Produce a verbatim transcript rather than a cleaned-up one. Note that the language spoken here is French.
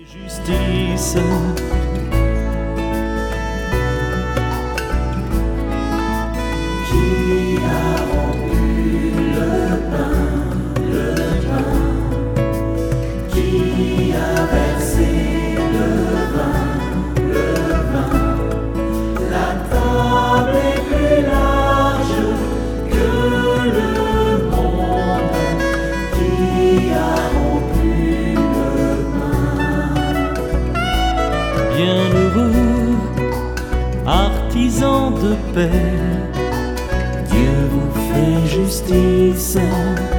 Justice. Qui a rompu le pain, le pain? Qui a versé le vin, le vin? La table est plus large que le monde. Qui a rompu le pain? Bienheureux, artisan de paix, Dieu vous fait justice.